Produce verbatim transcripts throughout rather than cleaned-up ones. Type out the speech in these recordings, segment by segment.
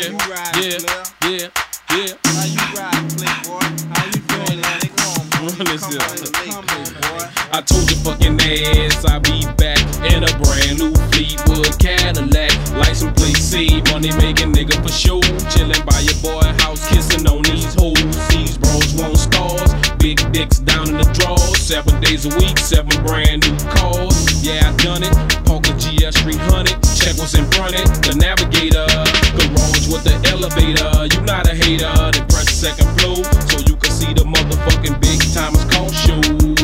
Yeah, yeah, yeah, yeah. How you ride, playboy? How you doing, nigga? Come on, boy. I told your fucking ass I'll be back in a brand new Fleetwood Cadillac. License plate C, money making nigga for sure. Chillin' by your boy house, kissing on these hoes. These bros want stars, big dicks down in the drawers. Seven days a week, seven brand new cars. Yeah, I done it. Parker G S three hundred. Check what's in front of it. The Navigator, garage with the elevator. You not a hater, then press the second floor so you can see the motherfucking big timers call show.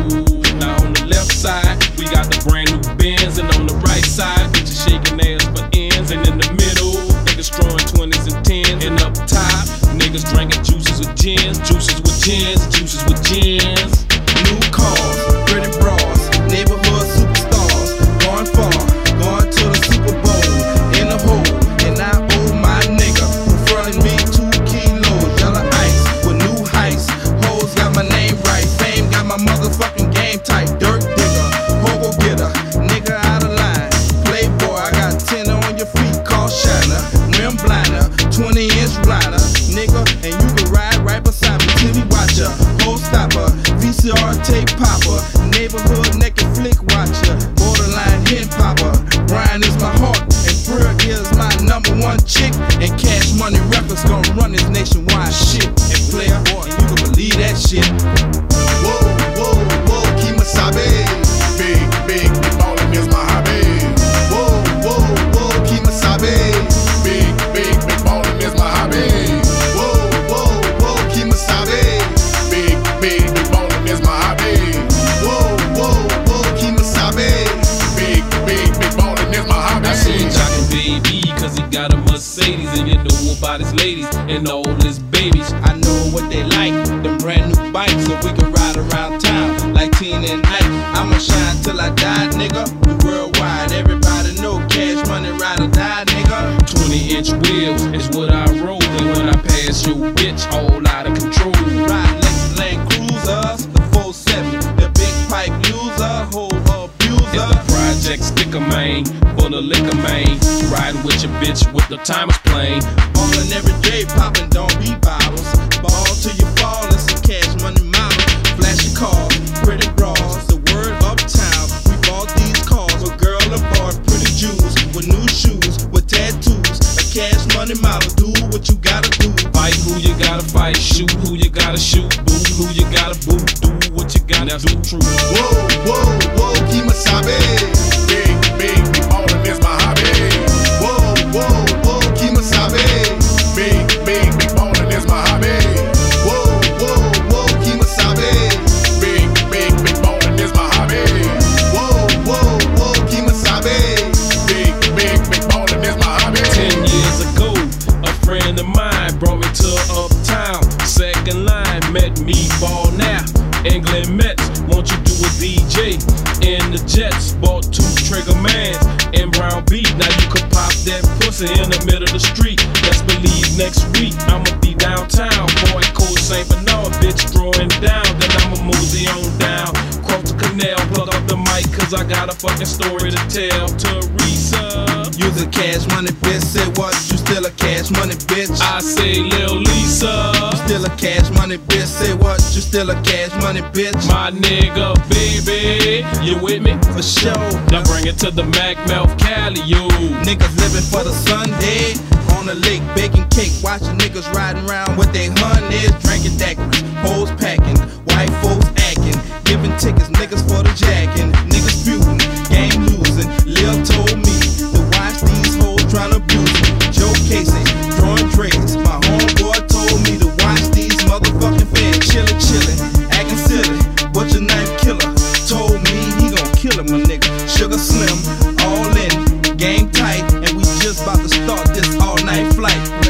Now on the left side, we got the brand new Benz, and on the right side, bitches shaking ass for ends. And in the middle, niggas throwing twenties and tens. And up top, niggas drinking juices with gins, juices with gins, juices with gins. New cars, pretty bras, neighborhood superstars, going far, going to the Super Bowl, in the hole, and I owe my nigga, fronting me two kilos, yellow ice, with new heights, hoes got my name right, fame got my motherfucking game tight, dirt digger, hobo getter, nigga out of line, playboy, I got ten on your feet, call shiner, rim blinder, twenty inch rider, nigga, and you can ride right beside me, T V watcher, whole stopper, V C R tape popper, neighborhood naked flick watcher, borderline hen popper. Brian is my heart, and Pearl is my number one chick. And Cash Money Records gon' run this nationwide shit. And player, boy, you can believe that shit. Whoa, whoa, whoa, Kemosabe. Big, big, big ballin' is my hobby. Whoa, whoa, whoa, Kemosabe. Big, big, big ballin' is my hobby. Whoa, whoa, whoa, Kemosabe. Big, big, big ballin' is my hobby. Whoa, whoa, whoa, Kemosabe. Big, big, big ballin' is my hobby. I seen Jockin' Baby, cause he got a Mercedes, and you know about his ladies and all his babies. I know what they like, them brand new bikes, so we can ride around town like Tina and Ike. I'ma shine till I die, nigga. We worldwide, everybody know Cash Money ride or die, nigga. twenty inch wheels is what I roll, and when I pass you, bitch, all out of control. Ride Lexus Land Cruisers, the four seven, the big pipe user, whole abuser. It's the project sticker, man, full of liquor, man. Riding with your bitch with the timers playing. Ballin' every day, poppin' don't be bottles. Ball till you fall, it's a Cash Money model. Flashy cars, pretty bras, the word uptown. We bought these cars, a girl and boy, pretty Jews with new shoes, with tattoos. A Cash Money model, do what you gotta do. Fight who you gotta fight, shoot who you gotta shoot, boo who you gotta boo, do what you gotta do. True. Whoa, whoa, whoa, Kemosabe. Big, big, big ballin' is my hobby. Whoa, whoa, whoa, Kemosabe. Big, big, big ballin' is my hobby. Whoa, whoa, whoa, Kemosabe. Big, big, big ballin' is my hobby. Whoa, whoa, whoa, Kemosabe. Big, big, big ballin' is my hobby. Ten years ago, a friend of mine brought me to uptown. Second line, met me ball now. England Mets, won't you do a D J in the Jets? Bought two trigger mans in Brown Beat. Now you can pop that pussy in the middle of the street. Let's believe next week I'ma be downtown. Boy, cold Saint Bernard, bitch throwing down. Then I'ma mosey on down. Cross the canal, plug up the mic, cause I got a fucking story to tell. Teresa, You's a Cash Money bitch, say what? You still a Cash Money bitch. I say Lil Lisa, You still a Cash Money bitch, say what? You still a Cash Money bitch. my nigga, baby, you with me? For sure. Now bring it to the Mac Mouth Cali, yo. Niggas living for the Sunday. On the lake, baking cake, watching niggas riding around with they honeys, drinking daiquiris, hoes packing, white folks acting, giving tickets, niggas for the jacking, niggas feuding, game losing. Lil told me to watch these hoes trying to abuse me. Joe Casey, drawing dreads. My homeboy told me to watch these motherfucking fans chillin', chillin', acting silly. Butcher knife killer told me he gon' kill him, my nigga. Sugar Slim, all in, game tight, and we just about to start this all night flight.